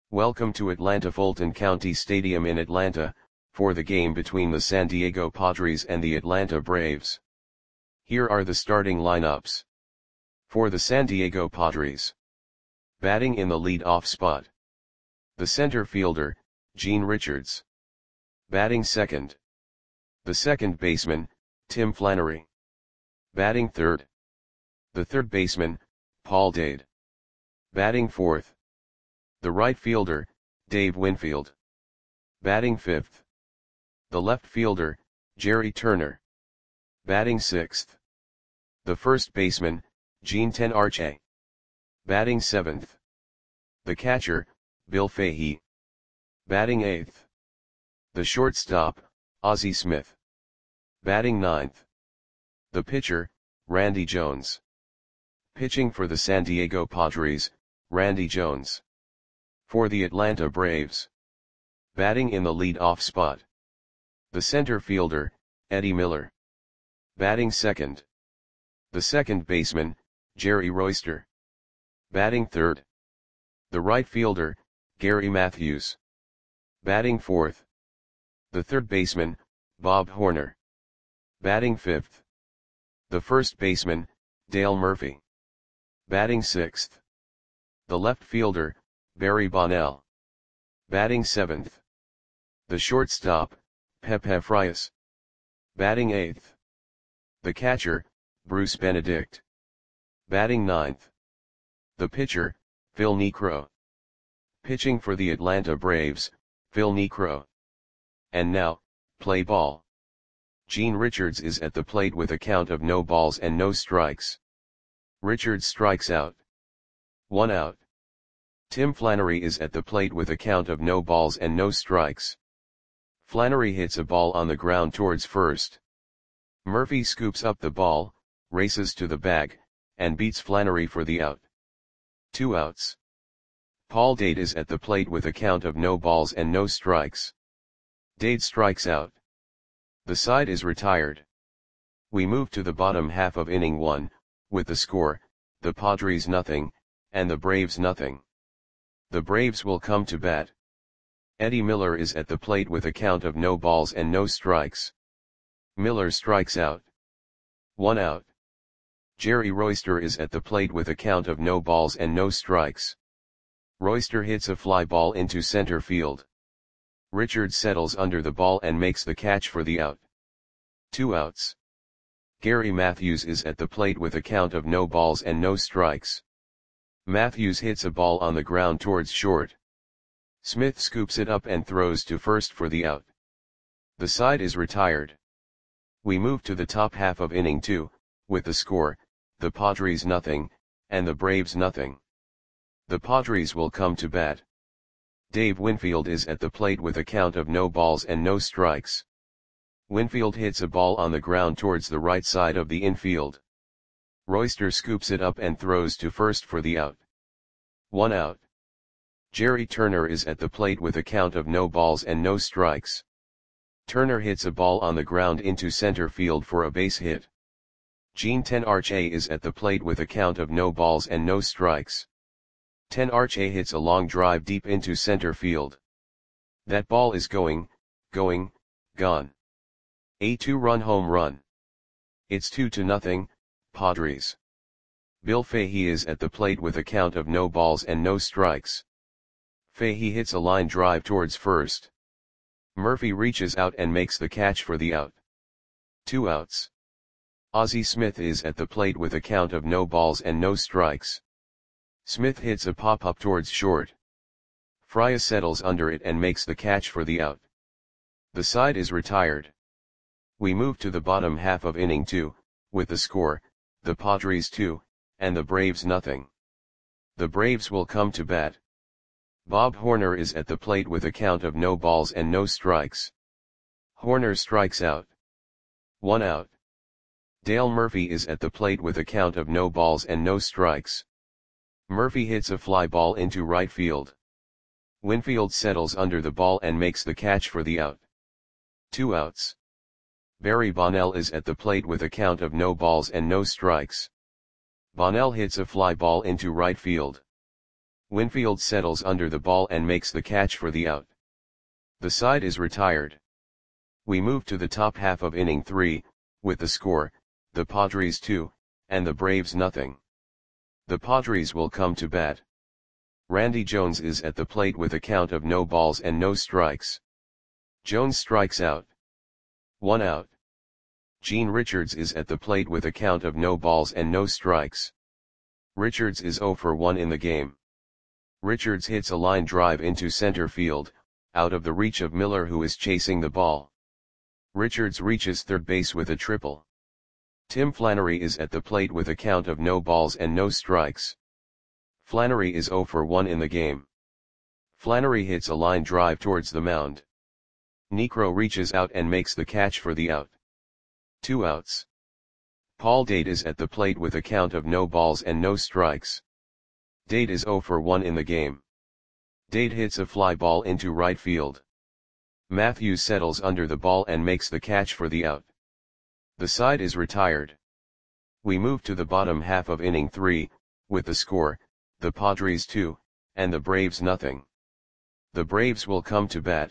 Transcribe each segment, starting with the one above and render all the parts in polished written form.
Welcome to Atlanta Fulton County Stadium in Atlanta, for the game between the San Diego Padres and the Atlanta Braves. Here are the starting lineups. For the San Diego Padres. Batting in the lead-off spot. The center fielder, Gene Richards. Batting second. The second baseman, Tim Flannery. Batting third. The third baseman, Paul Dade. Batting fourth. The right fielder, Dave Winfield. Batting fifth. The left fielder, Jerry Turner. Batting sixth. The first baseman, Gene Tenarche. Batting seventh. The catcher, Bill Fahey. Batting eighth. The shortstop, Ozzie Smith. Batting ninth. The pitcher, Randy Jones. Pitching for the San Diego Padres, Randy Jones. For the Atlanta Braves. Batting in the lead-off spot. The center fielder, Eddie Miller. Batting second. The second baseman, Jerry Royster. Batting third. The right fielder, Gary Matthews. Batting fourth. The third baseman, Bob Horner. Batting fifth. The first baseman, Dale Murphy. Batting sixth. The left fielder, Barry Bonnell. Batting seventh. The shortstop, Pepe Frias. Batting eighth. The catcher, Bruce Benedict. Batting ninth. The pitcher, Phil Niekro. Pitching for the Atlanta Braves, Phil Niekro. And now, play ball. Gene Richards is at the plate with a count of no balls and no strikes. Richards strikes out. 1 out. Tim Flannery is at the plate with a count of no balls and no strikes. Flannery hits a ball on the ground towards first. Murphy scoops up the ball, races to the bag, and beats Flannery for the out. 2 outs. Paul Dade is at the plate with a count of no balls and no strikes. Dade strikes out. The side is retired. We move to the bottom half of inning 1, with the score, the Padres nothing, and the Braves nothing. The Braves will come to bat. Eddie Miller is at the plate with a count of no balls and no strikes. Miller strikes out. 1 out. Jerry Royster is at the plate with a count of no balls and no strikes. Royster hits a fly ball into center field. Richards settles under the ball and makes the catch for the out. 2 outs. Gary Matthews is at the plate with a count of no balls and no strikes. Matthews hits a ball on the ground towards short. Smith scoops it up and throws to first for the out. The side is retired. We move to the top half of inning 2, with the score, the Padres nothing, and the Braves nothing. The Padres will come to bat. Dave Winfield is at the plate with a count of no balls and no strikes. Winfield hits a ball on the ground towards the right side of the infield. Royster scoops it up and throws to first for the out. 1 out. Jerry Turner is at the plate with a count of no balls and no strikes. Turner hits a ball on the ground into center field for a base hit. Gene Tenarche is at the plate with a count of no balls and no strikes. Tenarche hits a long drive deep into center field. That ball is gone. A 2-run home run. It's 2-0, Padres. Bill Fahey is at the plate with a count of no balls and no strikes. Fahey hits a line drive towards first. Murphy reaches out and makes the catch for the out. 2 outs. Ozzie Smith is at the plate with a count of no balls and no strikes. Smith hits a pop-up towards short. Frias settles under it and makes the catch for the out. The side is retired. We move to the bottom half of inning 2, with the score, the Padres 2, and the Braves nothing. The Braves will come to bat. Bob Horner is at the plate with a count of no balls and no strikes. Horner strikes out. 1 out. Dale Murphy is at the plate with a count of no balls and no strikes. Murphy hits a fly ball into right field. Winfield settles under the ball and makes the catch for the out. 2 outs. Barry Bonnell is at the plate with a count of no balls and no strikes. Bonnell hits a fly ball into right field. Winfield settles under the ball and makes the catch for the out. The side is retired. We move to the top half of inning 3, with the score, the Padres 2, and the Braves nothing. The Padres will come to bat. Randy Jones is at the plate with a count of no balls and no strikes. Jones strikes out. 1 out. Gene Richards is at the plate with a count of no balls and no strikes. Richards is 0 for 1 in the game. Richards hits a line drive into center field, out of the reach of Miller, who is chasing the ball. Richards reaches third base with a triple. Tim Flannery is at the plate with a count of no balls and no strikes. Flannery is 0 for 1 in the game. Flannery hits a line drive towards the mound. Niekro reaches out and makes the catch for the out. 2 outs. Paul Dade is at the plate with a count of no balls and no strikes. Dade is 0 for 1 in the game. Dade hits a fly ball into right field. Matthews settles under the ball and makes the catch for the out. The side is retired. We move to the bottom half of inning 3, with the score, the Padres 2, and the Braves nothing. The Braves will come to bat.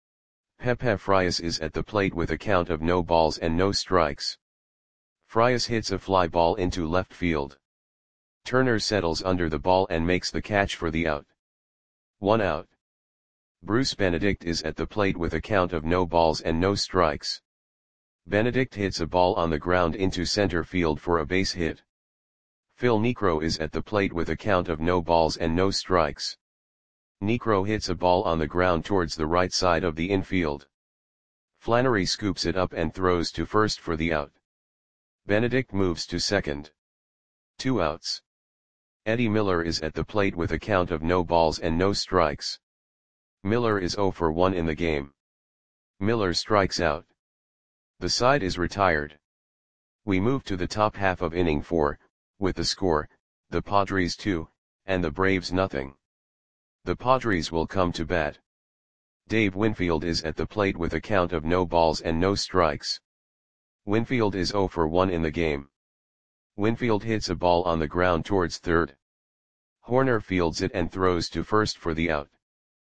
Pepe Frias is at the plate with a count of no balls and no strikes. Frias hits a fly ball into left field. Turner settles under the ball and makes the catch for the out. 1 out. Bruce Benedict is at the plate with a count of no balls and no strikes. Benedict hits a ball on the ground into center field for a base hit. Phil Niekro is at the plate with a count of no balls and no strikes. Niekro hits a ball on the ground towards the right side of the infield. Flannery scoops it up and throws to first for the out. Benedict moves to second. 2 outs. Eddie Miller is at the plate with a count of no balls and no strikes. Miller is 0 for 1 in the game. Miller strikes out. The side is retired. We move to the top half of inning 4, with the score, the Padres 2, and the Braves nothing. The Padres will come to bat. Dave Winfield is at the plate with a count of no balls and no strikes. Winfield is 0 for 1 in the game. Winfield hits a ball on the ground towards third. Horner fields it and throws to first for the out.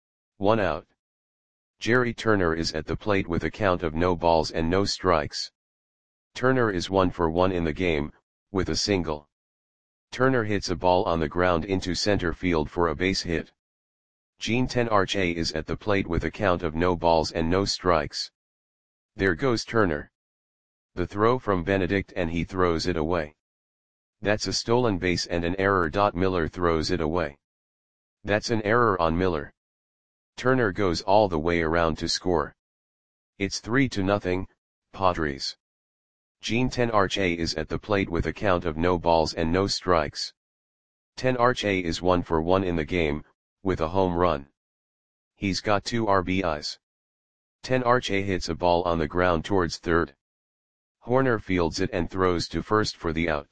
1 out. Jerry Turner is at the plate with a count of no balls and no strikes. Turner is 1 for 1 in the game, with a single. Turner hits a ball on the ground into center field for a base hit. Gene Tenarche is at the plate with a count of no balls and no strikes. There goes Turner. The throw from Benedict and he throws it away. That's a stolen base and an error. Miller throws it away. That's an error on Miller. Turner goes all the way around to score. It's 3-0, Padres. Gene Tenarche is at the plate with a count of no balls and no strikes. Tenarche is 1 for 1 in the game, with a home run. He's got 2 RBIs. Tenarche hits a ball on the ground towards third. Horner fields it and throws to first for the out.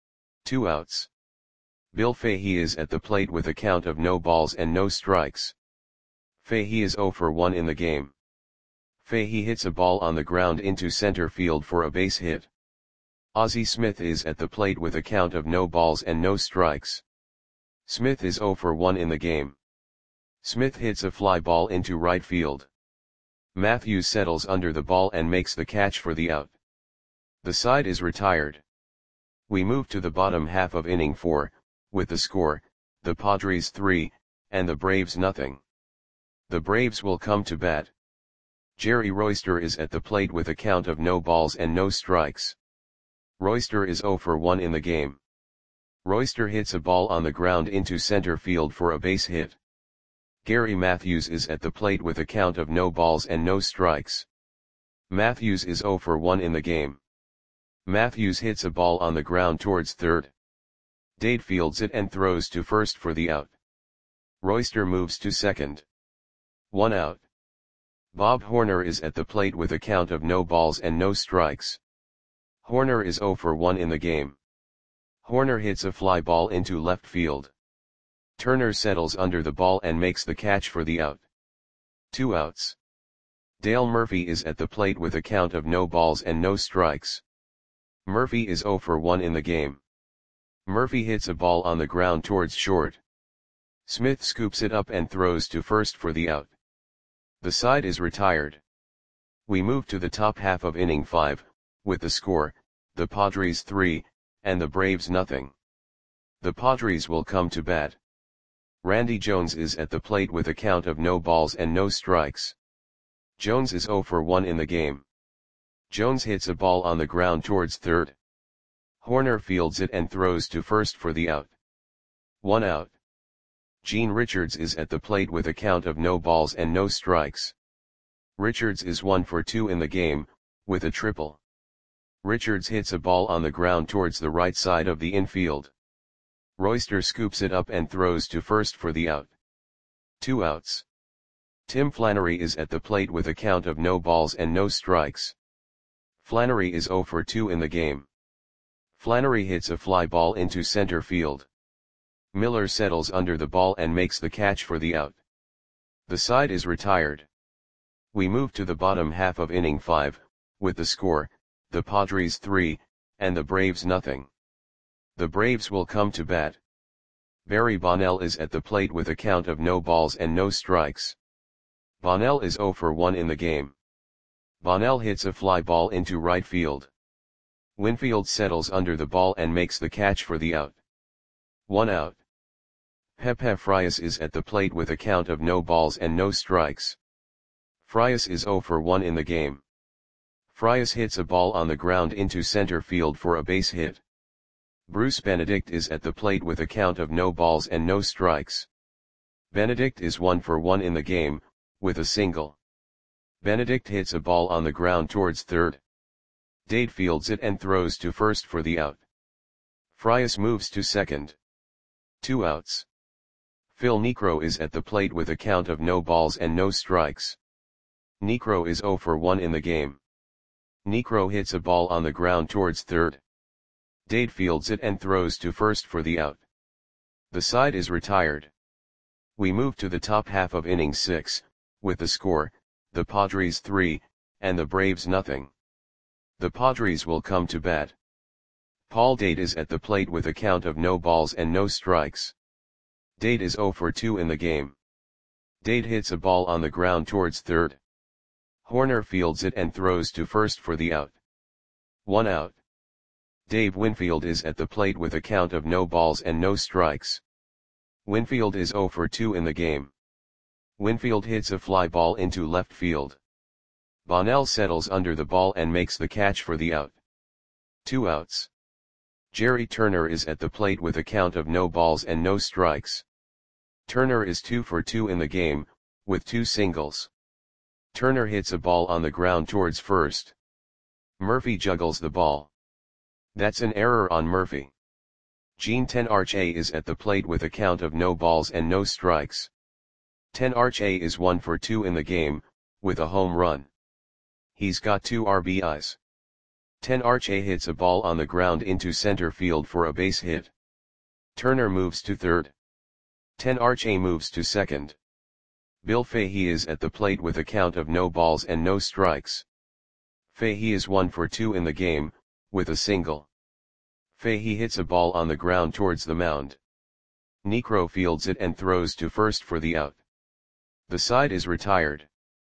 2 outs. Bill Fahey is at the plate with a count of no balls and no strikes. Fahey is 0 for 1 in the game. Fahey hits a ball on the ground into center field for a base hit. Ozzie Smith is at the plate with a count of no balls and no strikes. Smith is 0 for 1 in the game. Smith hits a fly ball into right field. Matthews settles under the ball and makes the catch for the out. The side is retired. We move to the bottom half of inning 4, with the score, the Padres 3, and the Braves nothing. The Braves will come to bat. Jerry Royster is at the plate with a count of no balls and no strikes. Royster is 0 for 1 in the game. Royster hits a ball on the ground into center field for a base hit. Gary Matthews is at the plate with a count of no balls and no strikes. Matthews is 0 for 1 in the game. Matthews hits a ball on the ground towards third. Dade fields it and throws to first for the out. Royster moves to second. 1 out. Bob Horner is at the plate with a count of no balls and no strikes. Horner is 0 for 1 in the game. Horner hits a fly ball into left field. Turner settles under the ball and makes the catch for the out. 2 outs. Dale Murphy is at the plate with a count of no balls and no strikes. Murphy is 0 for 1 in the game. Murphy hits a ball on the ground towards short. Smith scoops it up and throws to first for the out. The side is retired. We move to the top half of inning 5, with the score, the Padres 3, and the Braves nothing. The Padres will come to bat. Randy Jones is at the plate with a count of no balls and no strikes. Jones is 0 for 1 in the game. Jones hits a ball on the ground towards third. Horner fields it and throws to first for the out. 1 out. Gene Richards is at the plate with a count of no balls and no strikes. Richards is 1 for 2 in the game, with a triple. Richards hits a ball on the ground towards the right side of the infield. Royster scoops it up and throws to first for the out. 2 outs. Tim Flannery is at the plate with a count of no balls and no strikes. Flannery is 0 for 2 in the game. Flannery hits a fly ball into center field. Miller settles under the ball and makes the catch for the out. The side is retired. We move to the bottom half of inning 5, with the score, the Padres 3, and the Braves nothing. The Braves will come to bat. Barry Bonnell is at the plate with a count of no balls and no strikes. Bonnell is 0 for 1 in the game. Bonnell hits a fly ball into right field. Winfield settles under the ball and makes the catch for the out. 1 out. Pepe Frias is at the plate with a count of no balls and no strikes. Frias is 0 for 1 in the game. Frias hits a ball on the ground into center field for a base hit. Bruce Benedict is at the plate with a count of no balls and no strikes. Benedict is 1 for 1 in the game, with a single. Benedict hits a ball on the ground towards third. Dade fields it and throws to first for the out. Frias moves to second. 2 outs. Phil Niekro is at the plate with a count of no balls and no strikes. Niekro is 0 for 1 in the game. Niekro hits a ball on the ground towards third. Dade fields it and throws to first for the out. The side is retired. We move to the top half of inning 6, with the score, the Padres 3, and the Braves nothing. The Padres will come to bat. Paul Dade is at the plate with a count of no balls and no strikes. Dade is 0 for 2 in the game. Dade hits a ball on the ground towards third. Horner fields it and throws to first for the out. 1 out. Dave Winfield is at the plate with a count of no balls and no strikes. Winfield is 0 for 2 in the game. Winfield hits a fly ball into left field. Bonnell settles under the ball and makes the catch for the out. 2 outs. Jerry Turner is at the plate with a count of no balls and no strikes. Turner is 2 for 2 in the game, with 2 singles. Turner hits a ball on the ground towards first. Murphy juggles the ball. That's an error on Murphy. Gene Tenarche is at the plate with a count of no balls and no strikes. Tenarche is 1 for 2 in the game, with a home run. He's got 2 RBIs. Tenarche hits a ball on the ground into center field for a base hit. Turner moves to third. Tenarche moves to second. Bill Fahey is at the plate with a count of no balls and no strikes. Fahey is 1 for 2 in the game, with a single. Fahey hits a ball on the ground towards the mound. Niekro fields it and throws to first for the out. The side is retired.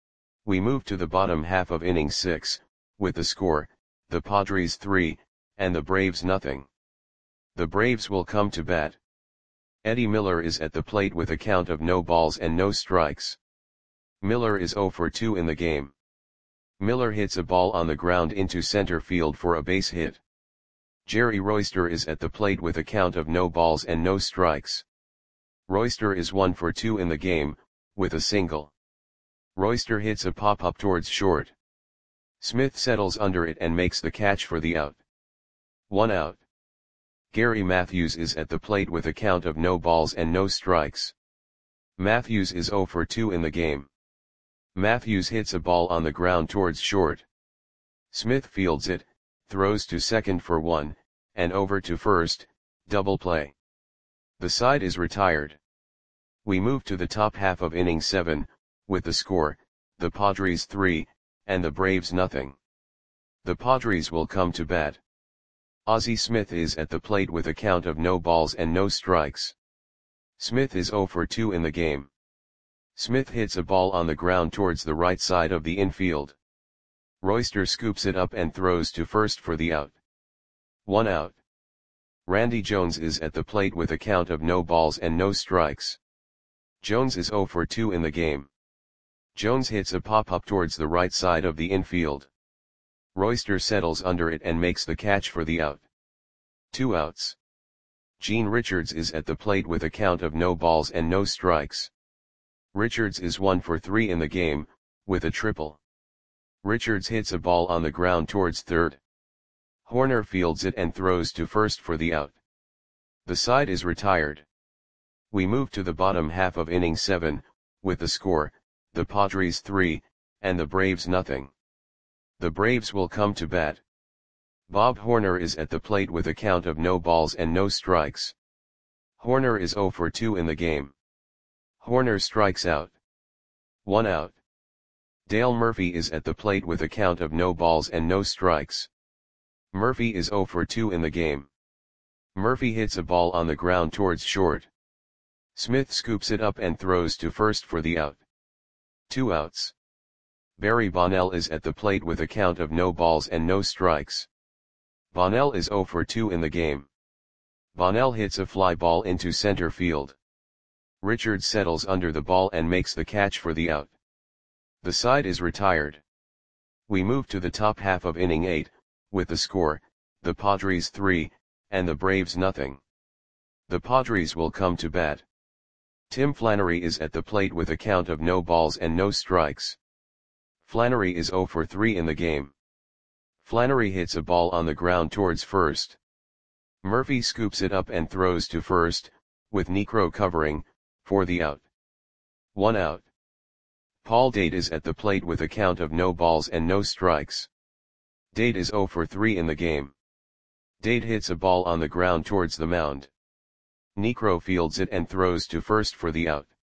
We move to the bottom half of inning 6, with the score, the Padres 3, and the Braves nothing. The Braves will come to bat. Eddie Miller is at the plate with a count of no balls and no strikes. Miller is 0 for 2 in the game. Miller hits a ball on the ground into center field for a base hit. Jerry Royster is at the plate with a count of no balls and no strikes. Royster is 1 for 2 in the game, with a single. Royster hits a pop-up towards short. Smith settles under it and makes the catch for the out. 1 out. Gary Matthews is at the plate with a count of no balls and no strikes. Matthews is 0 for 2 in the game. Matthews hits a ball on the ground towards short. Smith fields it, throws to second for 1, and over to first, double play. The side is retired. We move to the top half of inning 7, with the score, the Padres 3, and the Braves nothing. The Padres will come to bat. Ozzie Smith is at the plate with a count of no balls and no strikes. Smith is 0 for 2 in the game. Smith hits a ball on the ground towards the right side of the infield. Royster scoops it up and throws to first for the out. 1 out. Randy Jones is at the plate with a count of no balls and no strikes. Jones is 0 for 2 in the game. Jones hits a pop-up towards the right side of the infield. Royster settles under it and makes the catch for the out. 2 outs. Gene Richards is at the plate with a count of no balls and no strikes. Richards is 1 for 3 in the game, with a triple. Richards hits a ball on the ground towards third. Horner fields it and throws to first for the out. The side is retired. We move to the bottom half of inning 7, with the score, the Padres 3, and the Braves nothing. The Braves will come to bat. Bob Horner is at the plate with a count of no balls and no strikes. Horner is 0 for 2 in the game. Horner strikes out. 1 out. Dale Murphy is at the plate with a count of no balls and no strikes. Murphy is 0 for 2 in the game. Murphy hits a ball on the ground towards short. Smith scoops it up and throws to first for the out. 2 outs. Barry Bonnell is at the plate with a count of no balls and no strikes. Bonnell is 0 for 2 in the game. Bonnell hits a fly ball into center field. Richards settles under the ball and makes the catch for the out. The side is retired. We move to the top half of inning 8, with the score, the Padres 3, and the Braves nothing. The Padres will come to bat. Tim Flannery is at the plate with a count of no balls and no strikes. Flannery is 0 for 3 in the game. Flannery hits a ball on the ground towards first. Murphy scoops it up and throws to first, with Niekro covering, for the out. 1 out. Paul Date is at the plate with a count of no balls and no strikes. Date is 0 for 3 in the game. Date hits a ball on the ground towards the mound. Niekro fields it and throws to first for the out.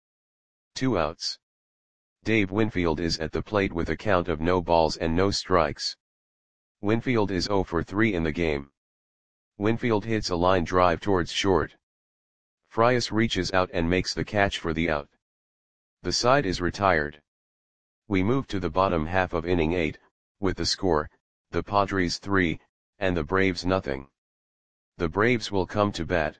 2 outs. Dave Winfield is at the plate with a count of no balls and no strikes. Winfield is 0 for 3 in the game. Winfield hits a line drive towards short. Frias reaches out and makes the catch for the out. The side is retired. We move to the bottom half of inning 8, with the score, the Padres 3, and the Braves nothing. The Braves will come to bat.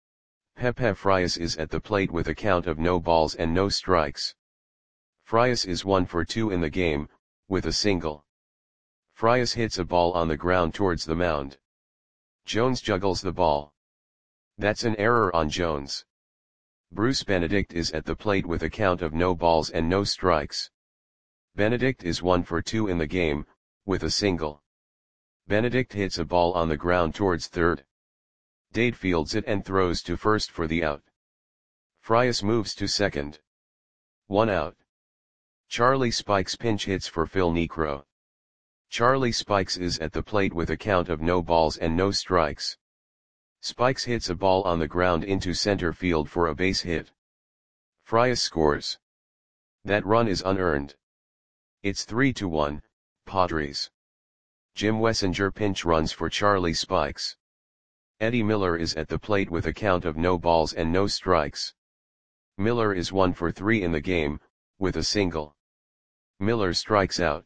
Pepe Frias is at the plate with a count of no balls and no strikes. Frias is 1 for 2 in the game, with a single. Frias hits a ball on the ground towards the mound. Jones juggles the ball. That's an error on Jones. Bruce Benedict is at the plate with a count of no balls and no strikes. Benedict is 1 for 2 in the game, with a single. Benedict hits a ball on the ground towards third. Date fields it and throws to first for the out. Frias moves to second. 1 out. Charlie Spikes pinch hits for Phil Niekro. Charlie Spikes is at the plate with a count of no balls and no strikes. Spikes hits a ball on the ground into center field for a base hit. Frias scores. That run is unearned. It's 3-1, Padres. Jim Wessinger pinch runs for Charlie Spikes. Eddie Miller is at the plate with a count of no balls and no strikes. Miller is 1 for 3 in the game, with a single. Miller strikes out.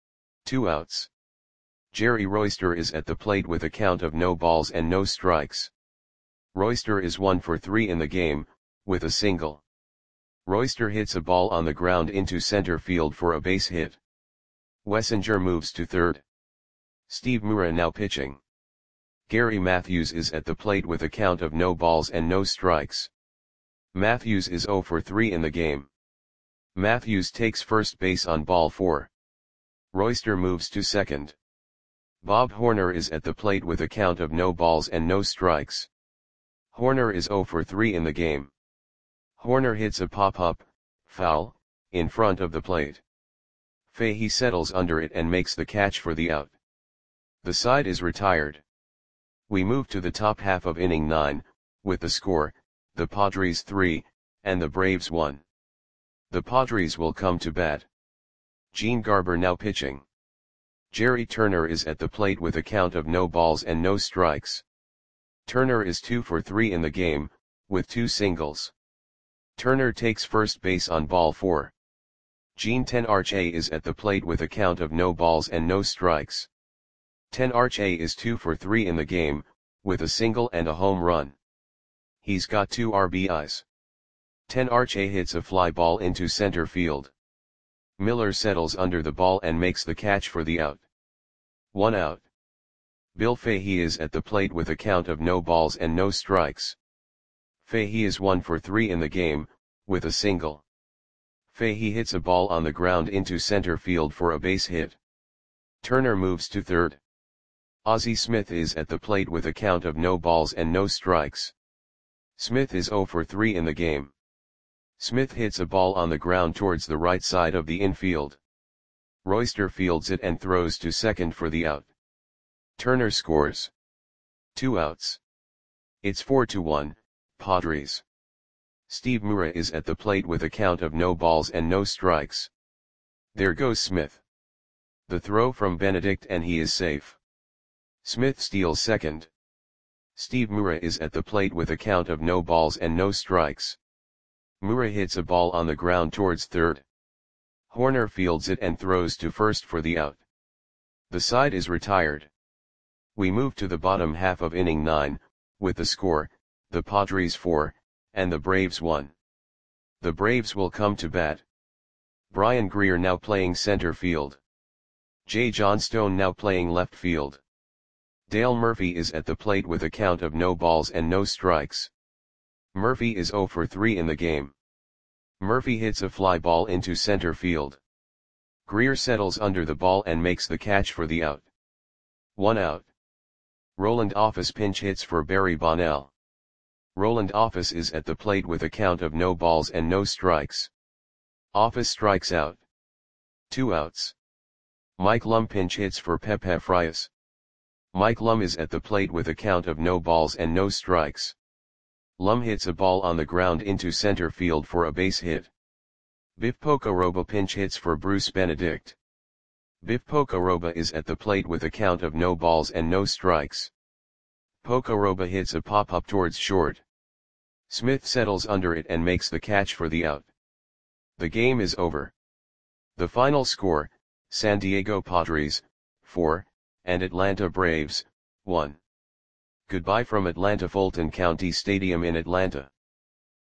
2 outs. Jerry Royster is at the plate with a count of no balls and no strikes. Royster is 1 for 3 in the game, with a single. Royster hits a ball on the ground into center field for a base hit. Wessinger moves to third. Steve Mura now pitching. Gary Matthews is at the plate with a count of no balls and no strikes. Matthews is 0 for 3 in the game. Matthews takes first base on ball 4. Royster moves to second. Bob Horner is at the plate with a count of no balls and no strikes. Horner is 0 for 3 in the game. Horner hits a pop-up, foul, in front of the plate. Fahey settles under it and makes the catch for the out. The side is retired. We move to the top half of inning 9, with the score, the Padres 3, and the Braves 1. The Padres will come to bat. Gene Garber now pitching. Jerry Turner is at the plate with a count of no balls and no strikes. Turner is 2 for 3 in the game, with 2 singles. Turner takes first base on ball 4. Gene Tenarche is at the plate with a count of no balls and no strikes. Tenarche is 2 for 3 in the game, with a single and a home run. He's got 2 RBIs. Tenarche hits a fly ball into center field. Miller settles under the ball and makes the catch for the out. 1 out. Bill Fahey is at the plate with a count of no balls and no strikes. Fahey is 1 for 3 in the game, with a single. Fahey hits a ball on the ground into center field for a base hit. Turner moves to third. Ozzie Smith is at the plate with a count of no balls and no strikes. Smith is 0 for 3 in the game. Smith hits a ball on the ground towards the right side of the infield. Royster fields it and throws to second for the out. Turner scores. 2 outs. It's 4-1, Padres. Steve Mura is at the plate with a count of no balls and no strikes. There goes Smith. The throw from Benedict and he is safe. Smith steals second. Steve Mura is at the plate with a count of no balls and no strikes. Mura hits a ball on the ground towards third. Horner fields it and throws to first for the out. The side is retired. We move to the bottom half of inning 9, with the score, the Padres 4, and the Braves 1. The Braves will come to bat. Brian Greer now playing center field. Jay Johnstone now playing left field. Dale Murphy is at the plate with a count of no balls and no strikes. Murphy is 0 for 3 in the game. Murphy hits a fly ball into center field. Greer settles under the ball and makes the catch for the out. 1 out. Roland Office pinch hits for Barry Bonnell. Roland Office is at the plate with a count of no balls and no strikes. Office strikes out. 2 outs. Mike Lum pinch hits for Pepe Frias. Mike Lum is at the plate with a count of no balls and no strikes. Lum hits a ball on the ground into center field for a base hit. Biff Pocoroba pinch hits for Bruce Benedict. Biff Pocoroba is at the plate with a count of no balls and no strikes. Pocoroba hits a pop-up towards short. Smith settles under it and makes the catch for the out. The game is over. The final score, San Diego Padres, 4, and Atlanta Braves, 1. Goodbye from Atlanta Fulton County Stadium in Atlanta.